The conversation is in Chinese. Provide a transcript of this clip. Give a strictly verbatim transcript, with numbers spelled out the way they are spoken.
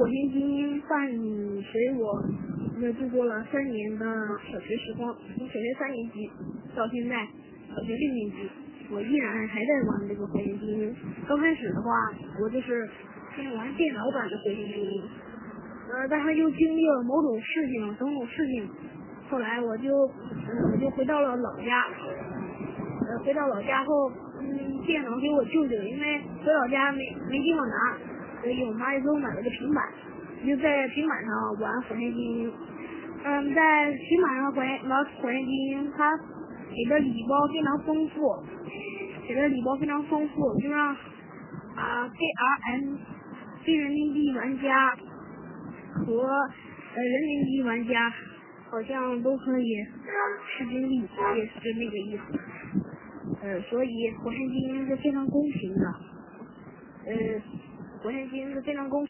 线精英伴随我呃度过了三年的小学时光，从小学三年级到现在小学六年级，我依然还在玩这个火线精英。刚开始的话，我就是先玩电脑版的火线精英，呃，但是又经历了某种事情，种种事情，后来我就呃我就回到了老家，呃，回到老家后，嗯，电脑给我舅舅，因为回老家没没地方拿，所以我妈就给我买了个平板，就在平板上玩火线精英。嗯，在平板上玩玩火线精英，它给的礼包非常丰富，给的礼包非常丰富，就让啊 K R M 非人民币玩家和呃人民币玩家好像都可以势均力敌，也是那个意思。呃，所以火线精英是非常公平的，呃，火线精英是非常公平。